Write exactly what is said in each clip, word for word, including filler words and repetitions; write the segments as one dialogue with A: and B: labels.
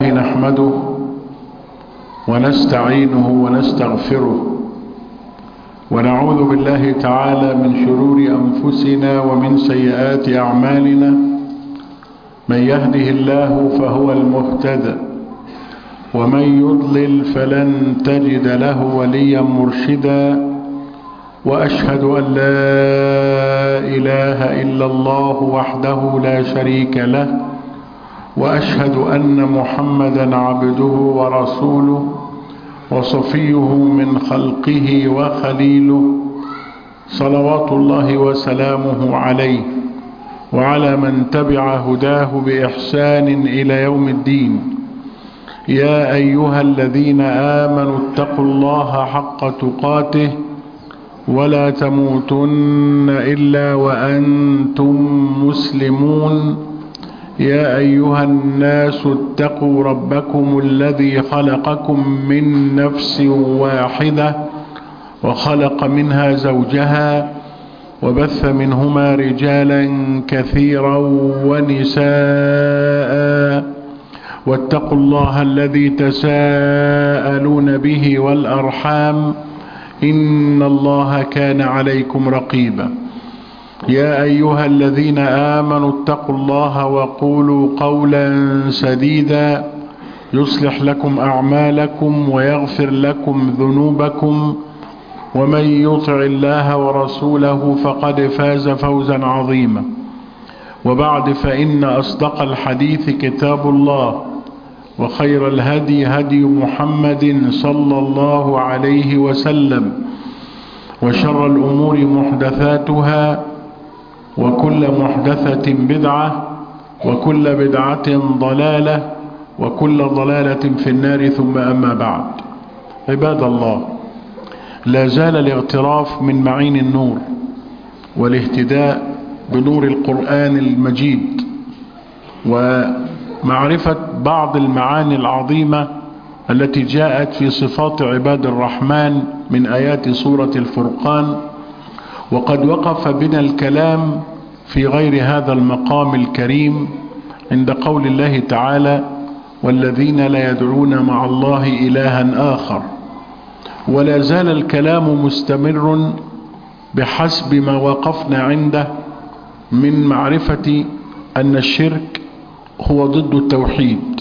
A: نحمده ونستعينه ونستغفره ونعوذ بالله تعالى من شرور أنفسنا ومن سيئات أعمالنا. من يهده الله فهو المهتدى ومن يضلل فلن تجد له وليا مرشدا. وأشهد أن لا إله إلا الله وحده لا شريك له، وأشهد أن محمدا عبده ورسوله وصفيه من خلقه وخليله، صلوات الله وسلامه عليه وعلى من تبع هداه بإحسان إلى يوم الدين. يا أيها الذين آمنوا اتقوا الله حق تقاته ولا تموتن إلا وأنتم مسلمون. يا أيها الناس اتقوا ربكم الذي خلقكم من نفس واحدة وخلق منها زوجها وبث منهما رجالا كثيرا ونساء، واتقوا الله الذي تساءلون به والأرحام إن الله كان عليكم رقيبا. يا أيها الذين آمنوا اتقوا الله وقولوا قولا سديدا يصلح لكم أعمالكم ويغفر لكم ذنوبكم، ومن يطع الله ورسوله فقد فاز فوزا عظيما. وبعد، فإن أصدق الحديث كتاب الله، وخير الهدي هدي محمد صلى الله عليه وسلم، وشر الأمور محدثاتها، وكل محدثة بدعة، وكل بدعة ضلالة، وكل ضلالة في النار. ثم أما بعد، عباد الله، لا زال الاغتراف من معين النور والاهتداء بنور القرآن المجيد ومعرفة بعض المعاني العظيمة التي جاءت في صفات عباد الرحمن من آيات سورة الفرقان. وقد وقف بنا الكلام في غير هذا المقام الكريم عند قول الله تعالى: والذين لا يدعون مع الله إلها آخر. ولا زال الكلام مستمر بحسب ما وقفنا عنده من معرفة أن الشرك هو ضد التوحيد،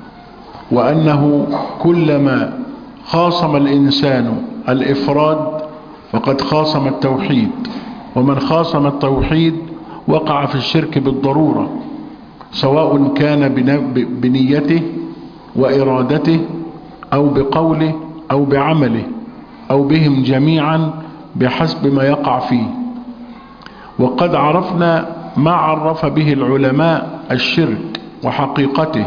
A: وأنه كلما خاصم الإنسان الإفراد فقد خاصم التوحيد، ومن خاصم التوحيد وقع في الشرك بالضرورة، سواء كان بنيته وإرادته أو بقوله أو بعمله أو بهم جميعا بحسب ما يقع فيه. وقد عرفنا ما عرف به العلماء الشرك وحقيقته،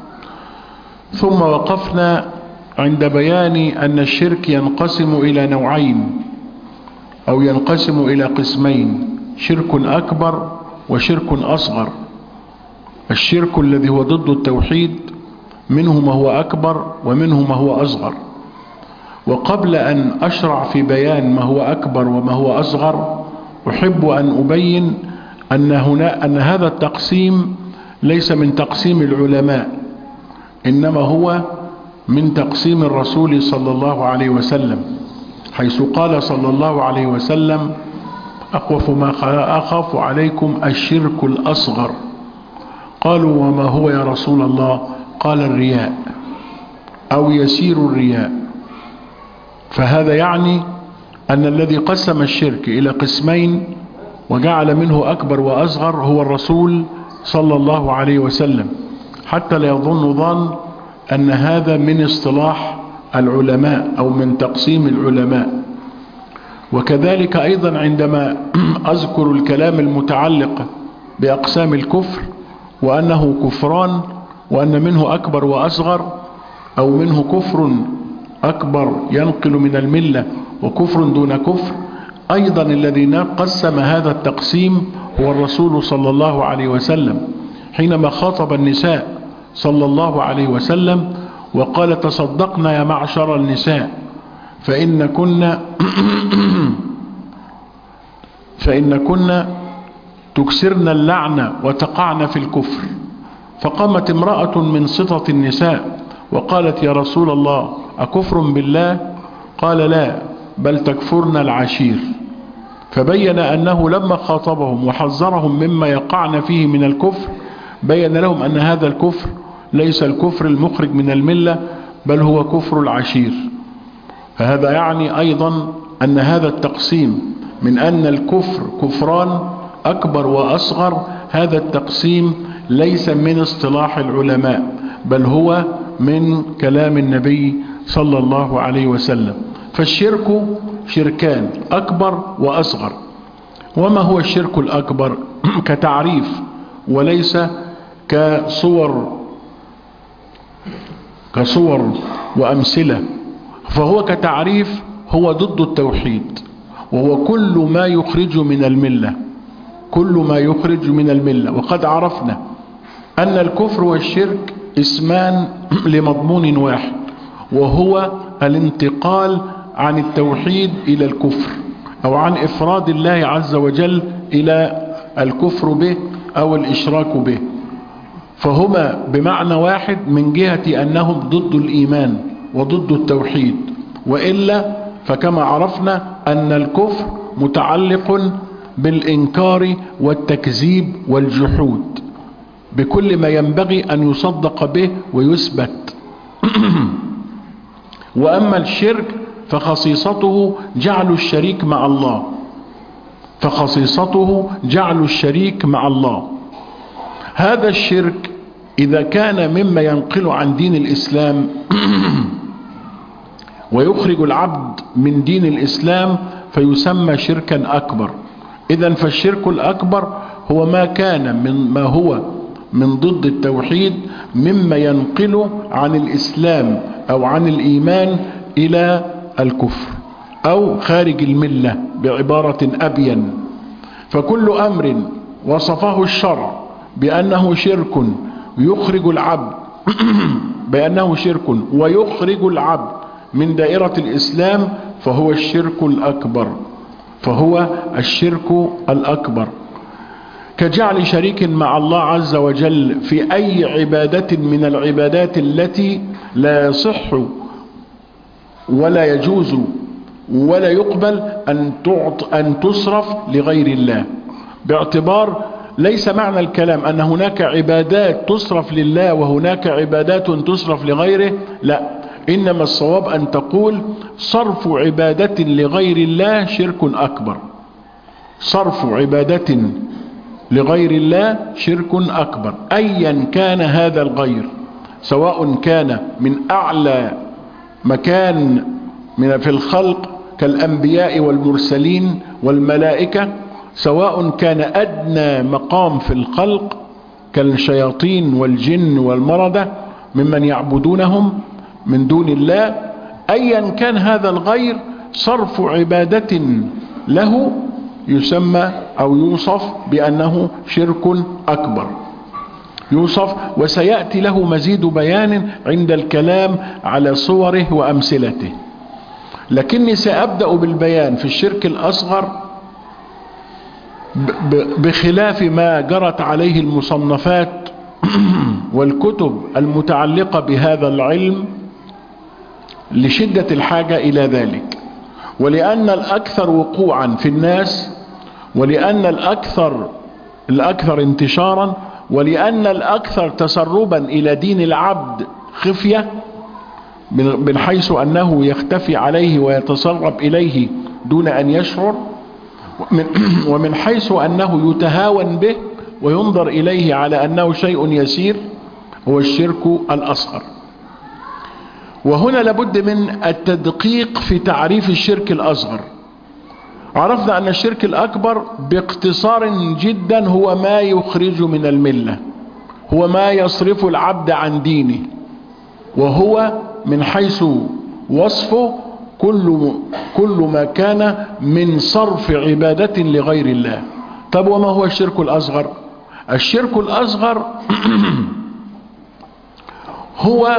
A: ثم وقفنا عند بيان أن الشرك ينقسم إلى نوعين أو ينقسم إلى قسمين: شرك أكبر وشرك أصغر. الشرك الذي هو ضد التوحيد منه ما هو أكبر ومنه ما هو أصغر. وقبل أن أشرع في بيان ما هو أكبر وما هو أصغر، أحب أن أبين أن, هنا أن هذا التقسيم ليس من تقسيم العلماء، إنما هو من تقسيم الرسول صلى الله عليه وسلم، حيث قال صلى الله عليه وسلم: أخوف ما أخاف عليكم الشرك الأصغر. قالوا: وما هو يا رسول الله؟ قال: الرياء أو يسير الرياء. فهذا يعني أن الذي قسم الشرك إلى قسمين وجعل منه أكبر وأصغر هو الرسول صلى الله عليه وسلم، حتى لا يظن ظن أن هذا من اصطلاح العلماء أو من تقسيم العلماء. وكذلك أيضا عندما أذكر الكلام المتعلق بأقسام الكفر وأنه كفران، وأن منه أكبر وأصغر، أو منه كفر أكبر ينقل من الملة وكفر دون كفر، أيضا الذي قسم هذا التقسيم هو الرسول صلى الله عليه وسلم، حينما خاطب النساء صلى الله عليه وسلم وقال: تصدقنا يا معشر النساء فإن كنا فإن كنا تكسرن اللعنة وتقعن في الكفر. فقامت امرأة من سطة النساء وقالت: يا رسول الله، أكفر بالله؟ قال: لا، بل تكفرن العشير. فبين أنه لما خاطبهم وحذرهم مما يقعن فيه من الكفر بين لهم أن هذا الكفر ليس الكفر المخرج من الملة، بل هو كفر العشير. فهذا يعني أيضا أن هذا التقسيم من أن الكفر كفران أكبر وأصغر، هذا التقسيم ليس من اصطلاح العلماء، بل هو من كلام النبي صلى الله عليه وسلم. فالشرك شركان، أكبر وأصغر. وما هو الشرك الأكبر كتعريف وليس كصور كصور وأمثلة؟ فهو كتعريف هو ضد التوحيد، وهو كل ما يخرج من الملة، كل ما يخرج من الملة. وقد عرفنا أن الكفر والشرك اسمان لمضمون واحد، وهو الانتقال عن التوحيد إلى الكفر، أو عن إفراد الله عز وجل إلى الكفر به أو الإشراك به. فهما بمعنى واحد من جهة أنهم ضد الإيمان وضد التوحيد، وإلا فكما عرفنا أن الكفر متعلق بالإنكار والتكذيب والجحود بكل ما ينبغي أن يصدق به ويثبت. وأما الشرك فخصيصته جعل الشريك مع الله، فخصيصته جعل الشريك مع الله. هذا الشرك إذا كان مما ينقل عن دين الإسلام ويخرج العبد من دين الإسلام فيسمى شركا أكبر. إذن فالشرك الأكبر هو ما كان من ما هو من ضد التوحيد مما ينقل عن الإسلام أو عن الإيمان إلى الكفر أو خارج الملة بعبارة أبين. فكل أمر وصفه الشرع بأنه شرك يخرج العبد بأنه شرك ويخرج العبد من دائرة الإسلام فهو الشرك الأكبر، فهو الشرك الأكبر. كجعل شريك مع الله عز وجل في أي عبادة من العبادات التي لا يصح ولا يجوز ولا يقبل أن تعط أن تصرف لغير الله، باعتبار ليس معنى الكلام أن هناك عبادات تصرف لله وهناك عبادات تصرف لغيره، لا، إنما الصواب أن تقول صرف عبادة لغير الله شرك أكبر، صرف عبادة لغير الله شرك أكبر أيا كان هذا الغير، سواء كان من أعلى مكان من في الخلق كالأنبياء والمرسلين والملائكة، سواء كان أدنى مقام في الخلق كالشياطين والجن والمردة ممن يعبدونهم من دون الله. أيا كان هذا الغير صرف عبادة له يسمى أو يوصف بأنه شرك أكبر، يوصف، وسيأتي له مزيد بيان عند الكلام على صوره وأمثلته. لكني سأبدأ بالبيان في الشرك الأصغر بخلاف ما جرت عليه المصنفات والكتب المتعلقة بهذا العلم لشدة الحاجة إلى ذلك، ولأن الأكثر وقوعا في الناس، ولأن الأكثر الأكثر انتشارا، ولأن الأكثر تسربا إلى دين العبد خفية من حيث أنه يختفي عليه ويتسرب إليه دون أن يشعر، ومن حيث أنه يتهاون به وينظر إليه على أنه شيء يسير، هو الشرك الأصغر. وهنا لابد من التدقيق في تعريف الشرك الأصغر. عرفنا أن الشرك الأكبر باختصار جدا هو ما يخرج من الملة، هو ما يصرف العبد عن دينه، وهو من حيث وصفه كل, كل ما كان من صرف عبادة لغير الله. طب وما هو الشرك الأصغر؟ الشرك الأصغر هو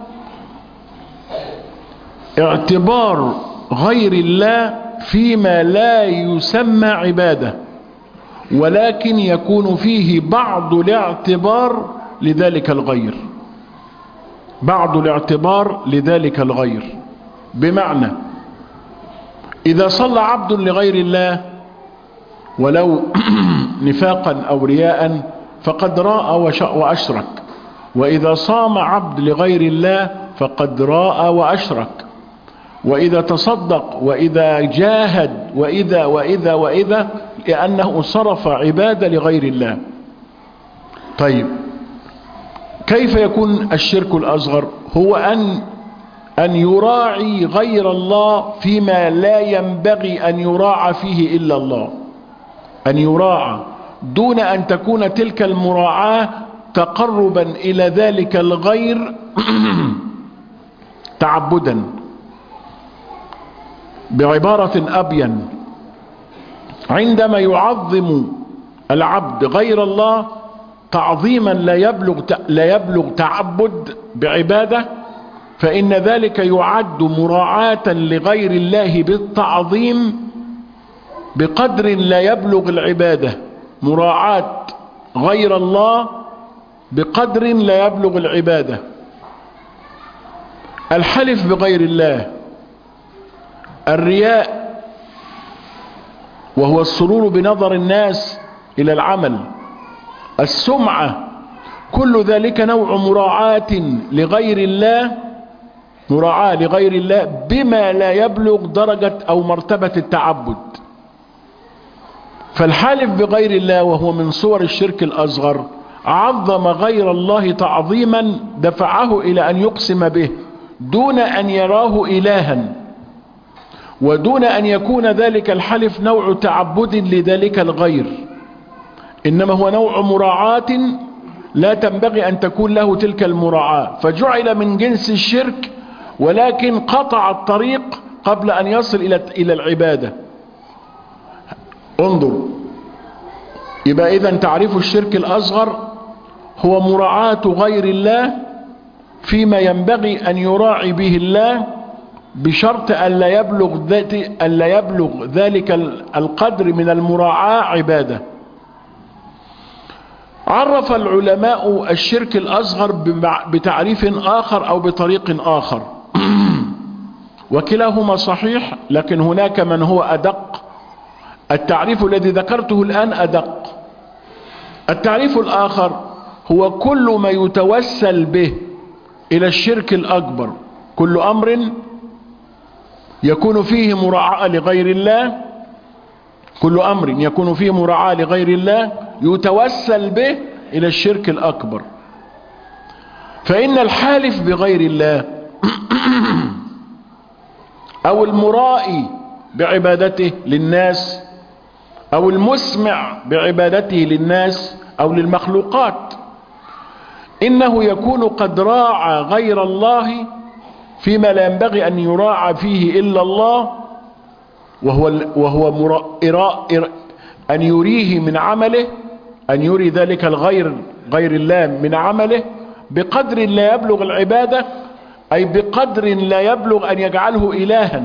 A: اعتبار غير الله فيما لا يسمى عبادة، ولكن يكون فيه بعض الاعتبار لذلك الغير، بعض الاعتبار لذلك الغير. بمعنى إذا صلى عبد لغير الله ولو نفاقا أو رياء فقد راء وأشرك، وإذا صام عبد لغير الله فقد راء وأشرك، وإذا تصدق وإذا جاهد وإذا وإذا وإذا لأنه صرف عبادة لغير الله. طيب كيف يكون الشرك الأصغر؟ هو أن أن يراعي غير الله فيما لا ينبغي أن يراعى فيه إلا الله، أن يراعى دون أن تكون تلك المراعاة تقربا إلى ذلك الغير تعبدا. بعبارة أبين، عندما يعظم العبد غير الله تعظيما لا يبلغ لا يبلغ تعبد بعبادة، فإن ذلك يعد مراعاة لغير الله بالتعظيم بقدر لا يبلغ العبادة، مراعاة غير الله بقدر لا يبلغ العبادة. الحلف بغير الله، الرياء وهو السرور بنظر الناس إلى العمل، السمعة، كل ذلك نوع مراعاة لغير الله، مراعاة لغير الله بما لا يبلغ درجة أو مرتبة التعبد. فالحالف بغير الله وهو من صور الشرك الأصغر عظم غير الله تعظيما دفعه إلى أن يقسم به دون أن يراه إلها، ودون أن يكون ذلك الحلف نوع تعبد لذلك الغير، إنما هو نوع مراعاة لا تنبغي أن تكون له تلك المراعاة، فجعل من جنس الشرك ولكن قطع الطريق قبل أن يصل إلى إلى العبادة. انظر، يبقى إذن تعريف الشرك الأصغر هو مراعاة غير الله فيما ينبغي أن يراعي به الله بشرط ألا يبلغ ألا يبلغ ذلك القدر من المراعاة عبادة. عرف العلماء الشرك الأصغر بتعريف آخر أو بطريق آخر وكلاهما صحيح، لكن هناك من هو أدق. التعريف الذي ذكرته الآن أدق. التعريف الآخر هو كل ما يتوسل به إلى الشرك الأكبر، كل أمر يكون فيه مراعاة لغير الله، كل أمر يكون فيه مراعاة لغير الله يتوسل به إلى الشرك الأكبر. فإن الحالف بغير الله أو المرائي بعبادته للناس أو المسمع بعبادته للناس أو للمخلوقات إنه يكون قد راعى غير الله فيما لا ينبغي أن يراعى فيه إلا الله، وهو وهو مراء أن يريه من عمله، أن يري ذلك الغير غير الله من عمله بقدر لا يبلغ العبادة، أي بقدر لا يبلغ أن يجعله إلها،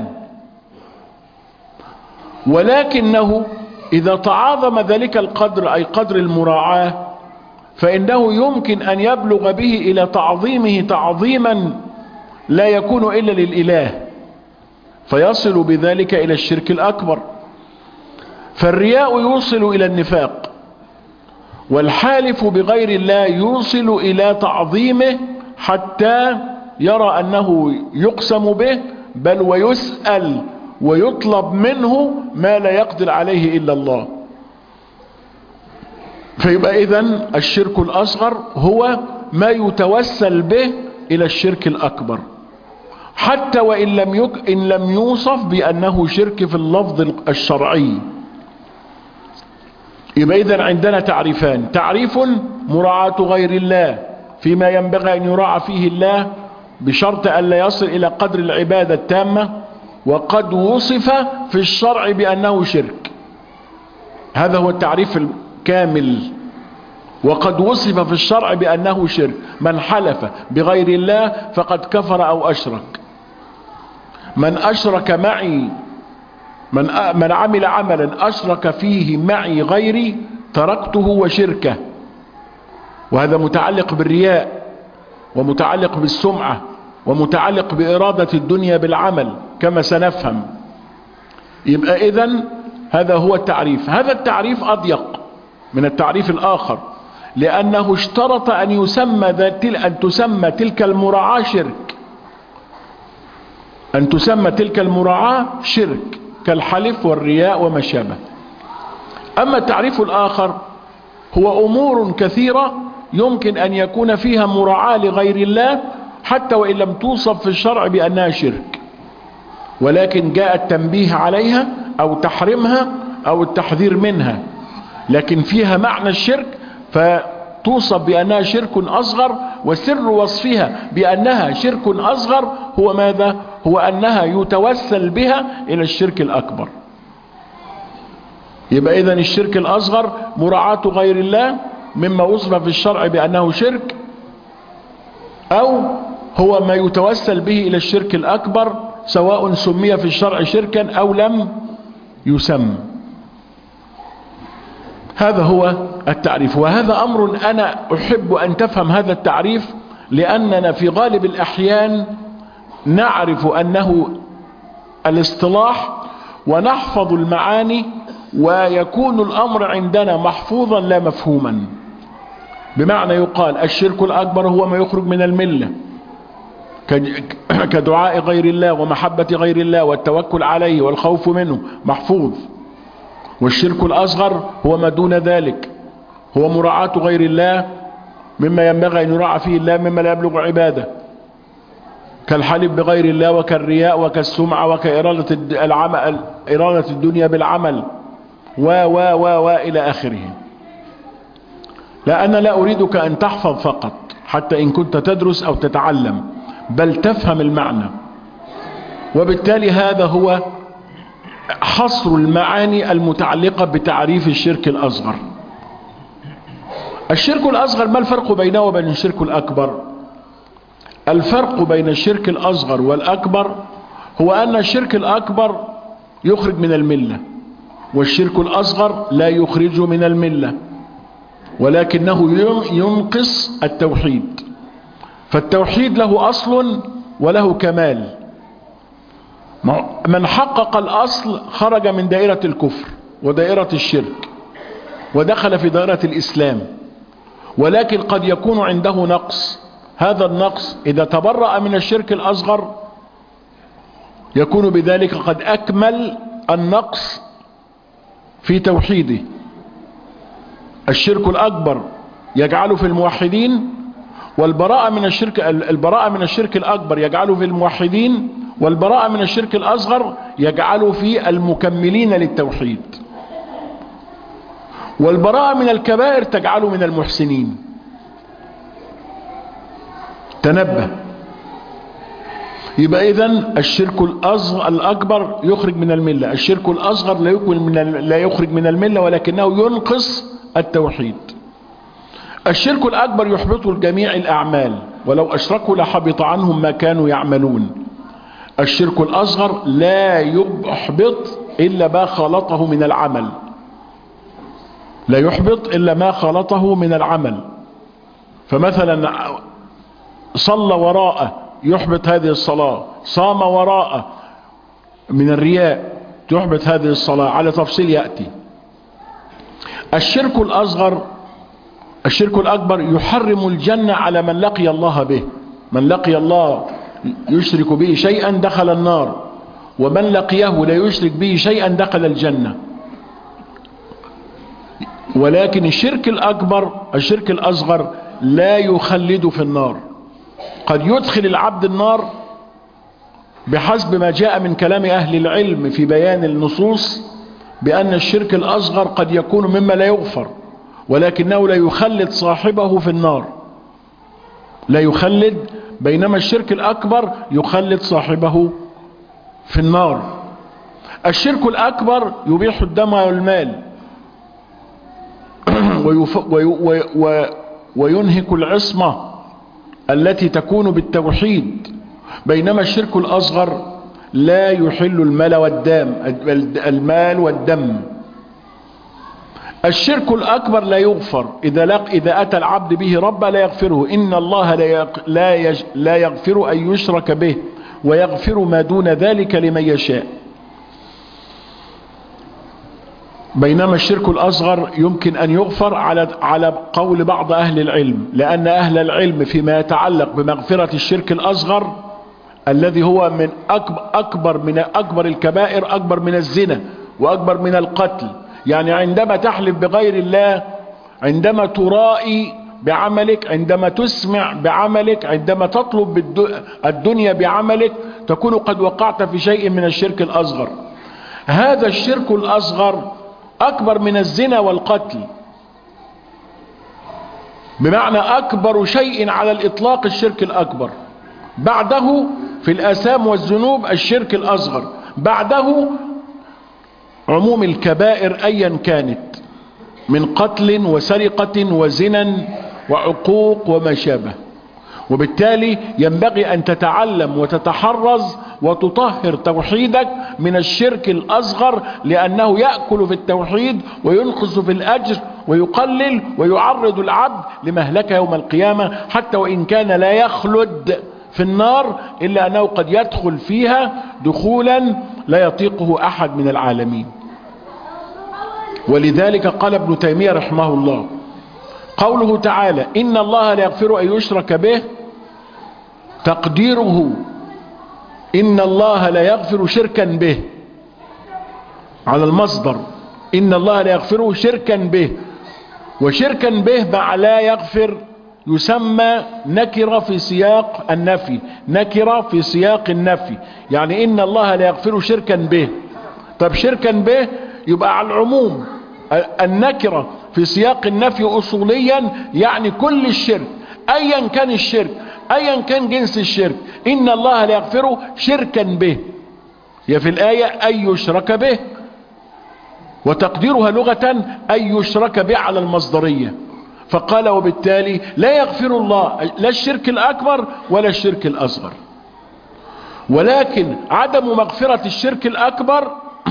A: ولكنه إذا تعاظم ذلك القدر أي قدر المراعاة فإنه يمكن أن يبلغ به إلى تعظيمه تعظيما لا يكون إلا للإله، فيصل بذلك إلى الشرك الأكبر. فالرياء يوصل إلى النفاق، والحالف بغير الله يوصل إلى تعظيمه حتى يرى أنه يقسم به، بل ويسأل ويطلب منه ما لا يقدر عليه إلا الله. فيبقى إذن الشرك الأصغر هو ما يتوسل به إلى الشرك الأكبر، حتى وإن لم يك إن لم يوصف بأنه شرك في اللفظ الشرعي. يبقى إذن عندنا تعريفان: تعريف مراعاة غير الله فيما ينبغي أن يراعى فيه الله بشرط أن لا يصل إلى قدر العبادة التامة، وقد وصف في الشرع بأنه شرك، هذا هو التعريف الكامل. وقد وصف في الشرع بأنه شرك، من حلف بغير الله فقد كفر أو أشرك. من أشرك معي من من عمل عملا أشرك فيه معي غيري تركته وشركه. وهذا متعلق بالرياء ومتعلق بالسمعة ومتعلق بإرادة الدنيا بالعمل كما سنفهم. يبقى إذن هذا هو التعريف. هذا التعريف أضيق من التعريف الآخر، لأنه اشترط أن يسمى أن تسمى تلك المراعاة شرك، أن تسمى تلك المراعاة شرك كالحلف والرياء وما شابه. أما التعريف الآخر هو أمور كثيرة يمكن أن يكون فيها مراعاة لغير الله حتى وإن لم توصف في الشرع بأنها شرك، ولكن جاء التنبيه عليها أو تحريمها أو التحذير منها، لكن فيها معنى الشرك فتوصف بأنها شرك أصغر. وسر وصفها بأنها شرك أصغر هو ماذا؟ هو أنها يتوسل بها إلى الشرك الأكبر. يبقى إذن الشرك الأصغر مراعاة غير الله مما وصف في الشرع بأنه شرك، أو هو ما يتوسل به إلى الشرك الأكبر سواء سمي في الشرع شركا أو لم يسمى. هذا هو التعريف، وهذا أمر أنا أحب أن تفهم هذا التعريف، لأننا في غالب الأحيان نعرف أنه الاصطلاح ونحفظ المعاني ويكون الأمر عندنا محفوظا لا مفهوما. بمعنى يقال الشرك الأكبر هو ما يخرج من الملة كدعاء غير الله ومحبة غير الله والتوكل عليه والخوف منه، محفوظ. والشرك الأصغر هو ما دون ذلك، هو مراعاة غير الله مما ينبغي أن يراعى فيه الله مما لا يبلغ عباده، كالحلف بغير الله وكالرياء وكالسمعة وكإرادة العمل إرادة الدنيا بالعمل و و و و إلى آخره. لا، أنا لا أريدك أن تحفظ فقط حتى إن كنت تدرس أو تتعلم، بل تفهم المعنى. وبالتالي هذا هو حصر المعاني المتعلقة بتعريف الشرك الأصغر. الشرك الأصغر ما الفرق بينه وبين الشرك الأكبر؟ الفرق بين الشرك الأصغر والأكبر هو أن الشرك الأكبر يخرج من الملة، والشرك الأصغر لا يخرج من الملة، ولكنه ينقص التوحيد. فالتوحيد له أصل وله كمال. من حقق الأصل خرج من دائرة الكفر ودائرة الشرك ودخل في دائرة الإسلام، ولكن قد يكون عنده نقص. هذا النقص إذا تبرأ من الشرك الأصغر يكون بذلك قد أكمل النقص في توحيده. الشرك الأكبر يجعله في الموحدين، والبراءة من الشرك البراءة من الشرك الأكبر يجعله في الموحدين، والبراءة من الشرك الأصغر يجعله في المكملين للتوحيد، والبراءة من الكبائر تجعله من المحسنين. تنبه. يبقى إذن الشرك الأصغر الأكبر يخرج من الملة، الشرك الأصغر لا يخرج من لا يخرج من الملة ولكنه ينقص التوحيد. الشرك الأكبر يحبط جميع الأعمال، ولو أشركوا لحبط عنهم ما كانوا يعملون. الشرك الأصغر لا يحبط إلا ما خلطه من العمل، لا يحبط إلا ما خلطه من العمل. فمثلا صلى وراءه يحبط هذه الصلاة، صام وراءه من الرياء يحبط هذه الصلاة، على تفصيل يأتي. الشرك الأصغر الشرك الأكبر يحرم الجنة على من لقي الله به. من لقي الله يشرك به شيئا دخل النار، ومن لقيه لا يشرك به شيئا دخل الجنة. ولكن الشرك الأكبر الشرك الأصغر لا يخلد في النار، قد يدخل العبد النار بحسب ما جاء من كلام أهل العلم في بيان النصوص بأن الشرك الأصغر قد يكون مما لا يغفر، ولكنه لا يخلد صاحبه في النار، لا يخلد، بينما الشرك الأكبر يخلد صاحبه في النار. الشرك الأكبر يبيح الدم والمال وينهك العصمة التي تكون بالتوحيد، بينما الشرك الأصغر لا يحل المال والدم المال والدم. الشرك الأكبر لا يغفر إذا لق إذا أتى العبد به ربه لا يغفره. إن الله لا يج لا يغفر أن يشرك به ويغفر ما دون ذلك لمن يشاء. بينما الشرك الأصغر يمكن أن يغفر على على قول بعض أهل العلم، لأن أهل العلم فيما يتعلق بمغفرة الشرك الأصغر الذي هو من أكبر, أكبر من أكبر الكبائر، أكبر من الزنا وأكبر من القتل. يعني عندما تحلف بغير الله، عندما ترائي بعملك، عندما تسمع بعملك، عندما تطلب الدنيا بعملك، تكون قد وقعت في شيء من الشرك الأصغر. هذا الشرك الأصغر أكبر من الزنا والقتل، بمعنى أكبر شيء على الإطلاق الشرك الأكبر، بعده في الآثام والذنوب الشرك الأصغر، بعده عموم الكبائر أيا كانت من قتل وسرقة وزنا وعقوق وما شابه. وبالتالي ينبغي أن تتعلم وتتحرز وتطهر توحيدك من الشرك الأصغر، لأنه يأكل في التوحيد وينقص في الأجر ويقلل ويعرض العبد لمهلكة يوم القيامة، حتى وإن كان لا يخلد في النار إلا أنه قد يدخل فيها دخولا لا يطيقه أحد من العالمين. ولذلك قال ابن تيمية رحمه الله: قوله تعالى إن الله لا يغفر أن يشرك به، تقديره إن الله لا يغفر شركا به، على المصدر إن الله لا يغفر شركا به. وشركا به مع لا يغفر يسمى نكرة في سياق النفي، نكرة في سياق النفي، يعني إن الله لا يغفر شركا به. طب شركا به يبقى على العموم. النكرة في سياق النفي أصوليا يعني كل الشرك أيا كان الشرك، أيا كان جنس الشرك، إن الله لا يغفر شركا به. هي في الآية أن يشرك به، وتقديرها لغة أن يشرك به على المصدرية. فقال وبالتالي لا يغفر الله لا الشرك الأكبر ولا الشرك الأصغر. ولكن عدم مغفرة الشرك الأكبر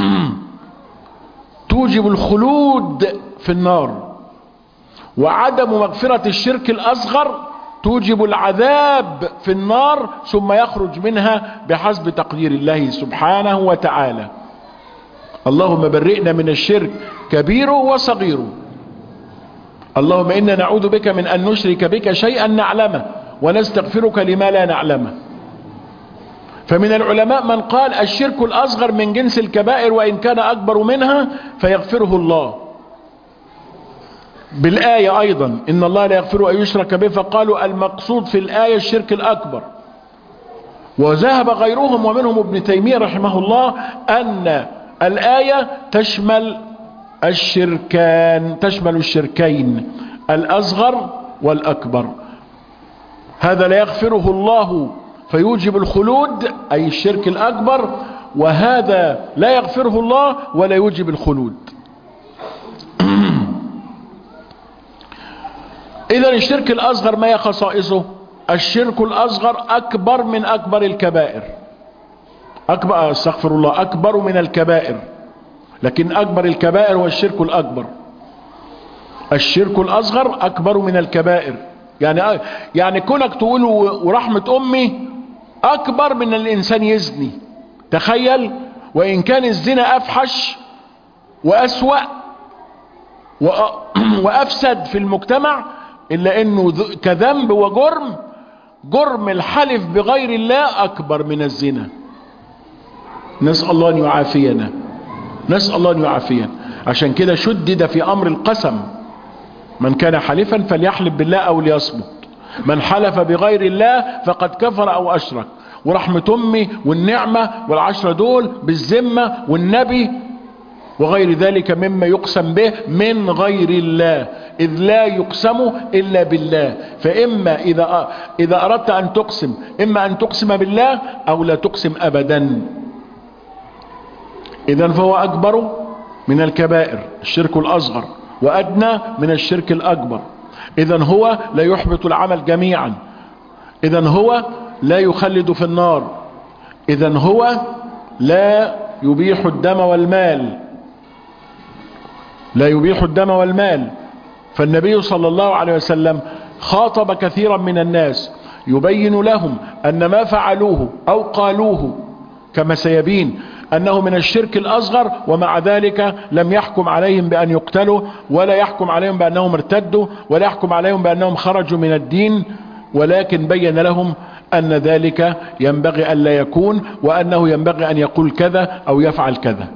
A: توجب الخلود في النار، وعدم مغفرة الشرك الأصغر توجب العذاب في النار ثم يخرج منها بحسب تقدير الله سبحانه وتعالى. اللهم برئنا من الشرك كبيره وصغيره. اللهم إنا نعوذ بك من أن نشرك بك شيئا نعلمه ونستغفرك لما لا نعلمه. فمن العلماء من قال الشرك الأصغر من جنس الكبائر وإن كان أكبر منها فيغفره الله، بالآية أيضا إن الله لا يغفر أن يشرك به، فقالوا المقصود في الآية الشرك الأكبر. وذهب غيرهم ومنهم ابن تيمية رحمه الله أن الآية تشمل الشركان، تشمل الشركين الأصغر والأكبر. هذا لا يغفره الله فيوجب الخلود أي الشرك الأكبر، وهذا لا يغفره الله ولا يوجب الخلود. إذن الشرك الأصغر ما هي خصائصه؟ الشرك الأصغر أكبر من أكبر الكبائر، أكبر استغفر الله أكبر من الكبائر، لكن أكبر الكبائر هو الشرك الأكبر. الشرك الأصغر أكبر من الكبائر، يعني يعني كونك تقول ورحمة أمي أكبر من الإنسان يزني. تخيل، وإن كان الزنا أفحش وأسوأ وأفسد في المجتمع، إلا أنه كذنب وجرم، جرم الحلف بغير الله أكبر من الزنا. نسأل الله أن يعافينا، نسأل الله أن يعافينا. عشان كده شدد في أمر القسم: من كان حلفا فليحلف بالله أو ليصمت، من حلف بغير الله فقد كفر أو أشرك. ورحمة أمي والنعمة والعشرة دول بالذمة والنبي وغير ذلك مما يقسم به من غير الله، إذ لا يقسم إلا بالله. فإما إذا إذا أردت أن تقسم إما أن تقسم بالله أو لا تقسم أبدا. إذن فهو أكبر من الكبائر الشرك الأصغر، وأدنى من الشرك الأكبر. إذن هو لا يحبط العمل جميعا، إذن هو لا يخلد في النار، إذن هو لا يبيح الدم والمال، لا يبيح الدم والمال. فالنبي صلى الله عليه وسلم خاطب كثيرا من الناس يبين لهم أن ما فعلوه أو قالوه كما سيبين أنه من الشرك الأصغر، ومع ذلك لم يحكم عليهم بأن يقتلوا، ولا يحكم عليهم بأنهم ارتدوا، ولا يحكم عليهم بأنهم خرجوا من الدين، ولكن بين لهم أن ذلك ينبغي أن لا يكون، وأنه ينبغي أن يقول كذا أو يفعل كذا،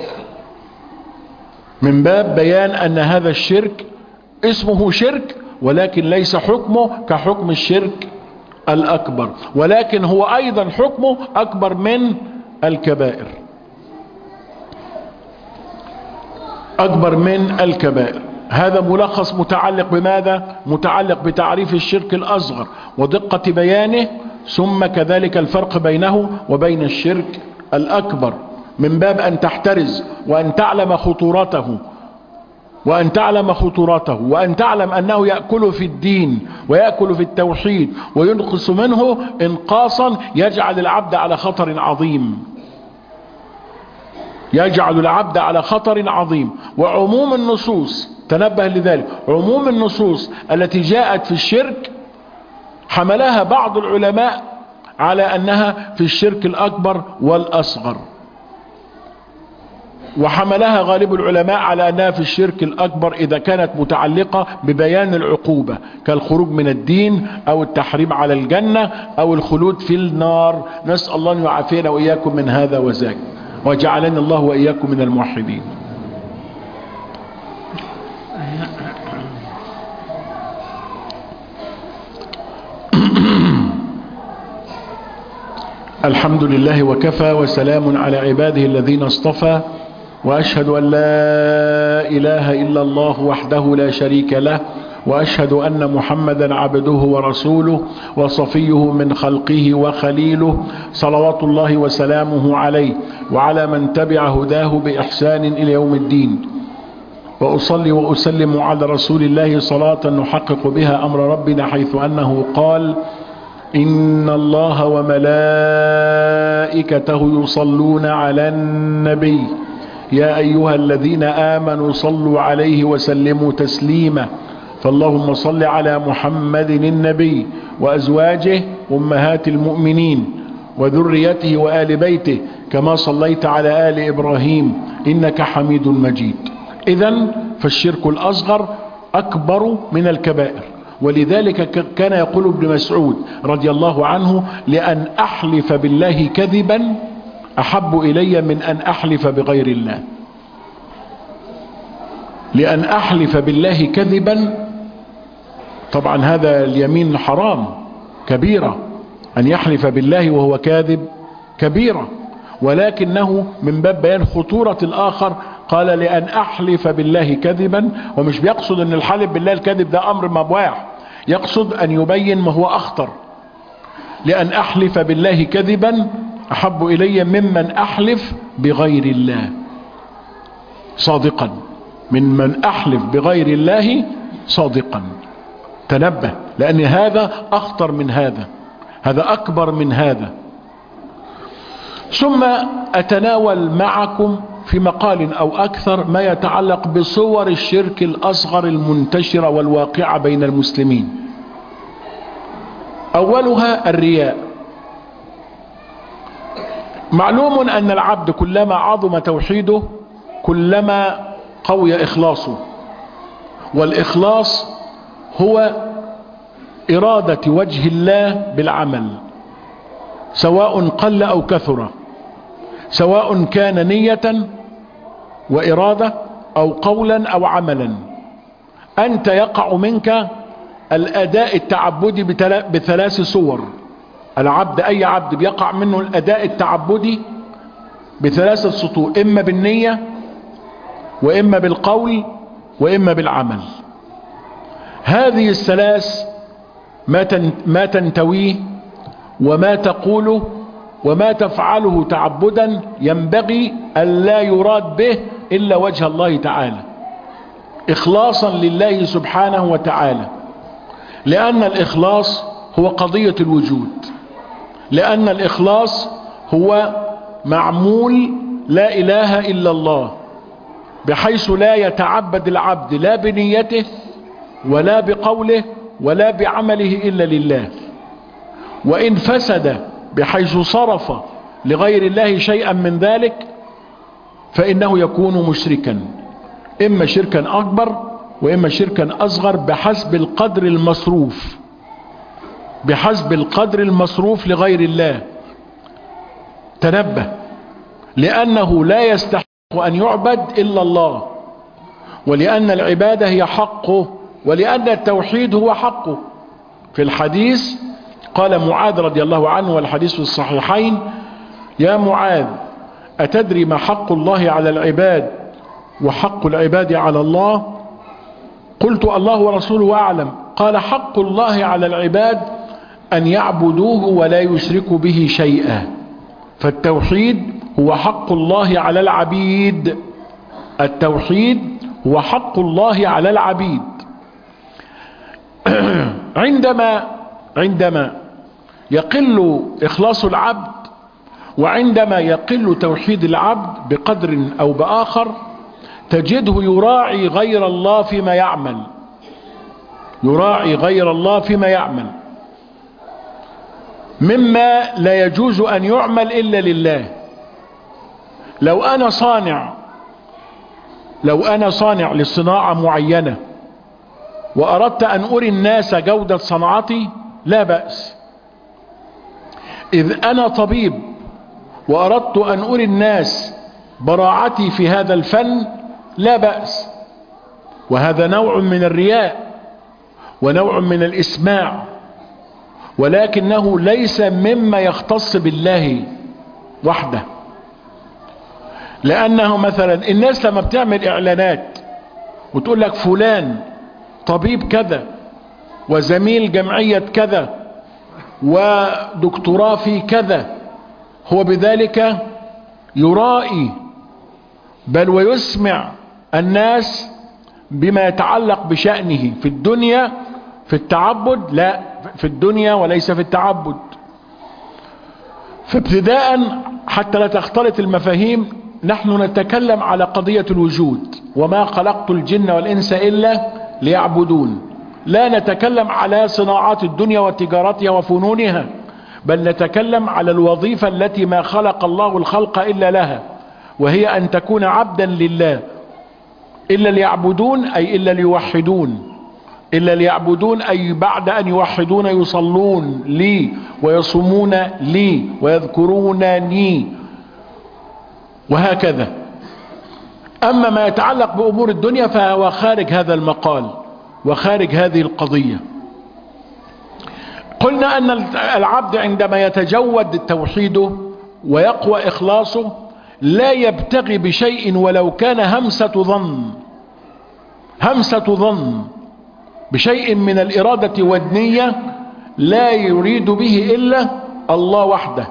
A: من باب بيان أن هذا الشرك اسمه شرك، ولكن ليس حكمه كحكم الشرك الأكبر، ولكن هو أيضا حكمه أكبر من الكبائر، أكبر من الكبائر. هذا ملخص متعلق بماذا؟ متعلق بتعريف الشرك الأصغر ودقة بيانه، ثم كذلك الفرق بينه وبين الشرك الأكبر، من باب أن تحترز وأن تعلم خطورته وأن تعلم خطورته وأن تعلم أنه يأكل في الدين ويأكل في التوحيد وينقص منه انقاصا يجعل العبد على خطر عظيم، يجعل العبد على خطر عظيم. وعموم النصوص، تنبه لذلك، عموم النصوص التي جاءت في الشرك حملها بعض العلماء على أنها في الشرك الأكبر والأصغر، وحملها غالب العلماء على أنها في الشرك الأكبر إذا كانت متعلقة ببيان العقوبة كالخروج من الدين أو التحريم على الجنة أو الخلود في النار. نسأل الله أن يعافينا وإياكم من هذا وذاك، وجعلنا الله وإياكم من الموحدين. الحمد لله وكفى، وسلام على عباده الذين اصطفى، وأشهد أن لا إله إلا الله وحده لا شريك له، وأشهد أن محمدا عبده ورسوله وصفيه من خلقه وخليله، صلوات الله وسلامه عليه وعلى من تبع هداه بإحسان إلى يوم الدين. وأصلي وأسلم على رسول الله صلاة نحقق بها أمر ربنا، حيث أنه قال: إن الله وملائكته يصلون على النبي يا أيها الذين آمنوا صلوا عليه وسلموا تسليما. فاللهم صل على محمد النبي وأزواجه أمهات المؤمنين وذريته وآل بيته كما صليت على آل إبراهيم إنك حميد مجيد. إذن فالشرك الأصغر أكبر من الكبائر، ولذلك كان يقول ابن مسعود رضي الله عنه: لأن أحلف بالله كذبا أحب إلي من أن أحلف بغير الله. لأن أحلف بالله كذبا، طبعا هذا اليمين حرام كبيرة، أن يحلف بالله وهو كاذب كبيرة، ولكنه من باب بيان خطورة الآخر قال: لأن أحلف بالله كذبا، ومش بيقصد أن الحلف بالله الكذب ده أمر مباح، يقصد أن يبين ما هو أخطر. لأن أحلف بالله كذبا أحب إلي ممن أحلف بغير الله صادقا، من من أحلف بغير الله صادقا. تنبه، لأن هذا أخطر من هذا، هذا أكبر من هذا. ثم أتناول معكم في مقال أو أكثر ما يتعلق بصور الشرك الأصغر المنتشرة والواقعة بين المسلمين. أولها الرياء. معلوم أن العبد كلما عظم توحيده كلما قوي إخلاصه، والإخلاص هو إرادة وجه الله بالعمل، سواء قل أو كثر، سواء كان نية وإرادة أو قولا أو عملا. أنت يقع منك الأداء التعبدي بثلاث صور. العبد، أي عبد بيقع منه الأداء التعبدي بثلاثة سطور: إما بالنية، وإما بالقول، وإما بالعمل. هذه الثلاث ما تنتويه وما تقوله وما تفعله تعبدا ينبغي أن لا يراد به إلا وجه الله تعالى، إخلاصا لله سبحانه وتعالى، لأن الإخلاص هو قضية الوجود، لأن الإخلاص هو معمول لا إله إلا الله، بحيث لا يتعبد العبد لا بنيته ولا بقوله ولا بعمله إلا لله. وإن فسد بحيث صرف لغير الله شيئا من ذلك فإنه يكون مشركا، إما شركا أكبر وإما شركا أصغر بحسب القدر المصروف، بحسب القدر المصروف لغير الله. تنبه، لأنه لا يستحق أن يعبد إلا الله، ولأن العبادة هي حقه، ولأن التوحيد هو حقه. في الحديث قال معاذ رضي الله عنه، والحديث في الصحيحين: يا معاذ أتدري ما حق الله على العباد وحق العباد على الله؟ قلت: الله ورسوله أعلم. قال: حق الله على العباد أن يعبدوه ولا يشركوا به شيئا. فالتوحيد هو حق الله على العبيد، التوحيد هو حق الله على العبيد. عندما عندما يقل إخلاص العبد وعندما يقل توحيد العبد بقدر أو بآخر تجده يراعي غير الله فيما يعمل، يراعي غير الله فيما يعمل مما لا يجوز أن يعمل إلا لله. لو أنا صانع لو أنا صانع لصناعة معينة وأردت أن أري الناس جودة صنعتي لا بأس. إذ أنا طبيب وأردت أن أري الناس براعتي في هذا الفن لا بأس. وهذا نوع من الرياء ونوع من الإسماع، ولكنه ليس مما يختص بالله وحده. لأنه مثلا الناس لما بتعمل إعلانات وتقول لك فلان طبيب كذا وزميل جمعية كذا ودكتوراه في كذا، هو بذلك يرائي بل ويسمع الناس بما يتعلق بشأنه في الدنيا، في التعبد لا، في الدنيا وليس في التعبد. فابتداء حتى لا تختلط المفاهيم، نحن نتكلم على قضية الوجود: وما خلقت الجن والإنس إلا ليعبدون. لا نتكلم على صناعات الدنيا وتجارتها وفنونها، بل نتكلم على الوظيفة التي ما خلق الله الخلق إلا لها، وهي أن تكون عبدا لله. إلا ليعبدون أي إلا ليوحدون، إلا ليعبدون أي بعد أن يوحدون يصلون لي ويصومون لي ويذكرونني، وهكذا. أما ما يتعلق بأمور الدنيا فهو خارج هذا المقال وخارج هذه القضية. قلنا أن العبد عندما يتجود توحيده ويقوى إخلاصه لا يبتغي بشيء ولو كان همسة ظن همسة ظن بشيء من الإرادة والنية، لا يريد به إلا الله وحده،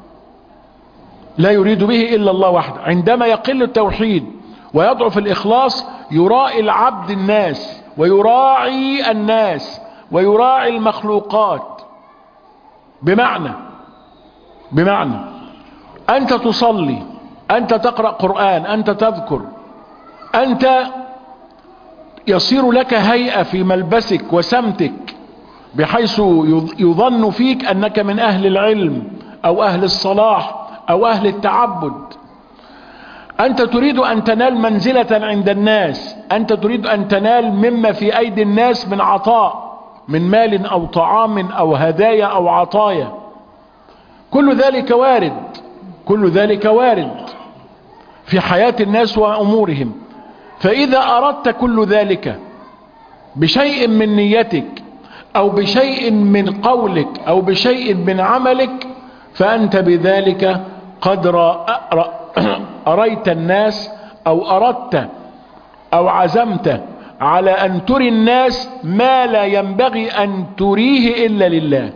A: لا يريد به إلا الله وحده. عندما يقل التوحيد ويضعف الإخلاص يراعي العبد الناس ويراعي الناس ويراعي المخلوقات. بمعنى بمعنى أنت تصلي، أنت تقرأ قرآن، أنت تذكر، أنت يصير لك هيئة في ملبسك وسمتك بحيث يظن فيك أنك من أهل العلم أو أهل الصلاح أو أهل التعبد. أنت تريد أن تنال منزلة عند الناس، أنت تريد أن تنال مما في أيدي الناس من عطاء، من مال أو طعام أو هدايا أو عطايا. كل ذلك وارد، كل ذلك وارد في حياة الناس وأمورهم. فإذا أردت كل ذلك بشيء من نيتك أو بشيء من قولك أو بشيء من عملك فأنت بذلك قد أريت الناس أو أردت أو عزمت على أن تري الناس ما لا ينبغي أن تريه إلا لله.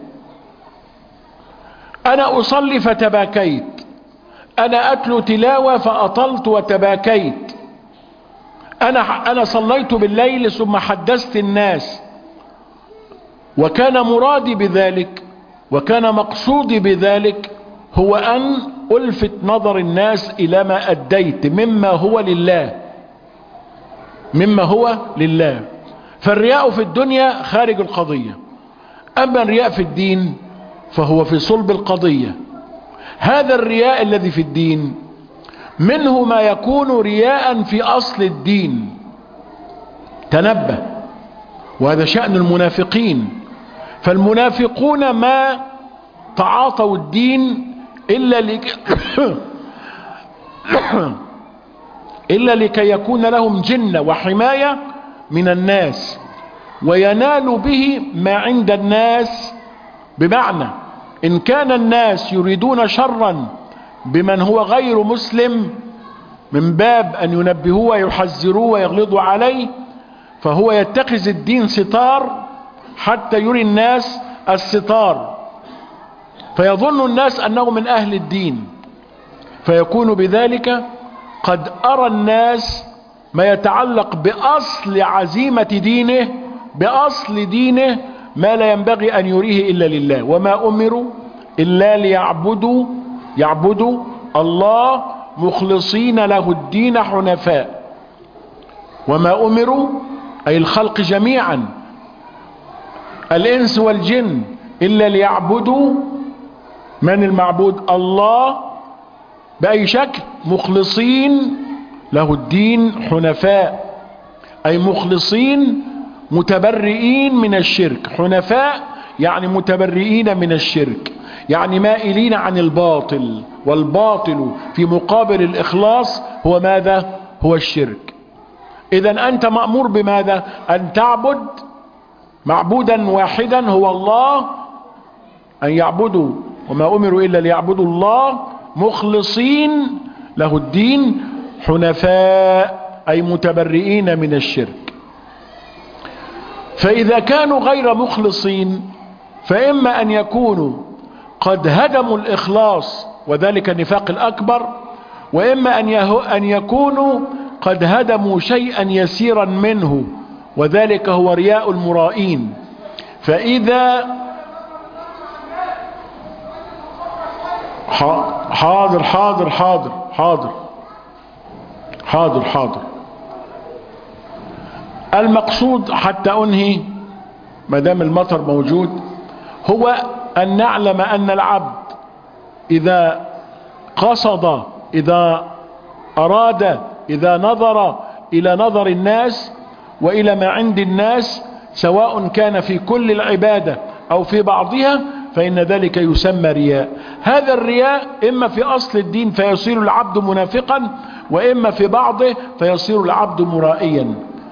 A: أنا أصلي فتباكيت، أنا أتلو تلاوة فأطلت وتباكيت، أنا أنا صليت بالليل ثم حدثت الناس، وكان مرادي بذلك وكان مقصودي بذلك هو أن ألفت نظر الناس إلى ما أديت مما هو لله. مما هو لله. فالرياء في الدنيا خارج القضية، أما الرياء في الدين فهو في صلب القضية. هذا الرياء الذي في الدين منه ما يكون رياء في أصل الدين، تنبه، وهذا شأن المنافقين. فالمنافقون ما تعاطوا الدين إلا لك إلا لكي يكون لهم جنة وحماية من الناس، وينالوا به ما عند الناس. بمعنى إن كان الناس يريدون شرا بمن هو غير مسلم من باب أن ينبهوه ويحذروه ويغلظوا عليه، فهو يتخذ الدين ستار حتى يري الناس الستار، فيظن الناس أنه من أهل الدين، فيكون بذلك قد أرى الناس ما يتعلق بأصل عزيمة دينه، بأصل دينه، ما لا ينبغي أن يريه إلا لله. وما أمروا إلا ليعبدوا يعبدوا الله مخلصين له الدين حنفاء. وما أمروا أي الخلق جميعا، الإنس والجن، إلا ليعبدوا من المعبود؟ الله. بأي شكل؟ مخلصين له الدين حنفاء، أي مخلصين متبرئين من الشرك. حنفاء يعني متبرئين من الشرك، يعني مائلين عن الباطل، والباطل في مقابل الإخلاص هو ماذا؟ هو الشرك. إذن أنت مأمور بماذا؟ أن تعبد معبودا واحدا هو الله، أن يعبدوا وما أمروا إلا ليعبدوا الله مخلصين له الدين حنفاء، أي متبرئين من الشرك. فإذا كانوا غير مخلصين فإما أن يكونوا قد هدموا الإخلاص وذلك النفاق الأكبر، وإما أن يكونوا قد هدموا شيئا يسيرا منه وذلك هو رياء المرائين. فإذا حاضر حاضر حاضر حاضر حاضر حاضر المقصود حتى أنهي ما دام المطر موجود هو أن نعلم أن العبد إذا قصد، إذا أراد، إذا نظر إلى نظر الناس وإلى ما عند الناس، سواء كان في كل العبادة أو في بعضها، فإن ذلك يسمى رياء. هذا الرياء إما في أصل الدين فيصير العبد منافقا، وإما في بعضه فيصير العبد مرائيا.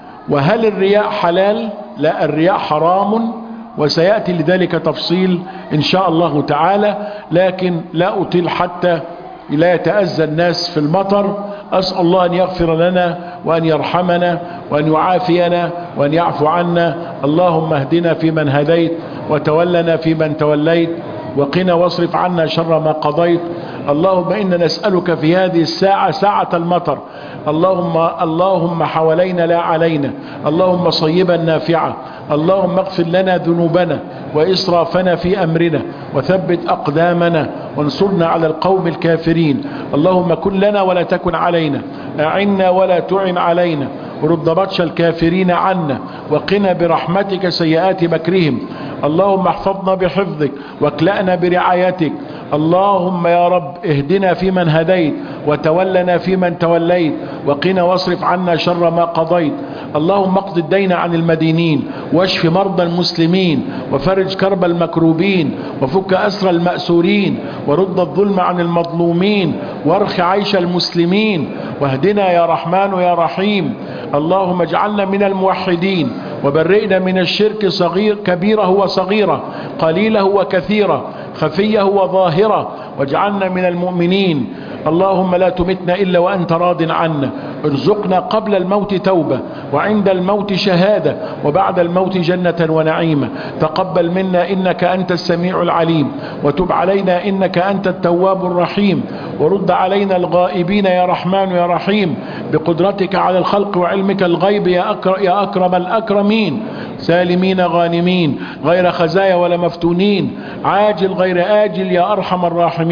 A: وهل الرياء حلال؟ لا، الرياء حرام، وسيأتي لذلك تفصيل إن شاء الله تعالى، لكن لا أطيل حتى لا يتأذى الناس في المطر. أسأل الله أن يغفر لنا وأن يرحمنا وأن يعافينا وأن يعفو عنا. اللهم اهدنا فيمن هديت، وتولنا فيمن توليت، وقنا واصرف عنا شر ما قضيت. اللهم إنا نسألك في هذه الساعة ساعة المطر، اللهم اللهم حوالينا لا علينا، اللهم صيبا نافعا، اللهم اغفر لنا ذنوبنا وإسرافنا في أمرنا، وثبت أقدامنا، وانصرنا على القوم الكافرين. اللهم كن لنا ولا تكن علينا، أعنا ولا تعن علينا، ورد بطش الكافرين عنا، وقنا برحمتك سيئات مكرهم. اللهم احفظنا بحفظك، واكلأنا برعايتك. اللهم يا رب اهدنا فيمن هديت، وتولنا فيمن توليت، وقنا واصرف عنا شر ما قضيت. اللهم اقض الدين عن المدينين، واشف مرضى المسلمين، وفرج كرب المكروبين، وفك أسر المأسورين، ورد الظلم عن المظلومين، وارخ عيش المسلمين. واهدنا يا رحمن يا رحيم. اللهم اجعلنا من الموحدين، وبرئنا من الشرك صغير كبيره وصغيره، قليله وكثيره، خفيه وظاهره، واجعلنا من المؤمنين. اللهم لا تمتنا إلا وأنت راض عنا. ارزقنا قبل الموت توبة، وعند الموت شهادة، وبعد الموت جنة ونعيمة. تقبل منا إنك أنت السميع العليم، وتب علينا إنك أنت التواب الرحيم، ورد علينا الغائبين يا رحمن يا رحيم، بقدرتك على الخلق وعلمك الغيب يا أكرم, يا أكرم الأكرمين، سالمين غانمين غير خزايا ولا مفتونين، عاجل غير آجل يا أرحم الراحمين.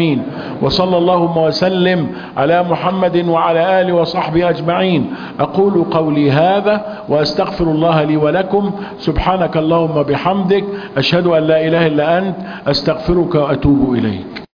A: وصلى اللهم وسلم على محمد وعلى آله وصحبه أجمعين. أقول قولي هذا وأستغفر الله لي ولكم. سبحانك اللهم بحمدك، أشهد أن لا إله إلا أنت، أستغفرك وأتوب إليك.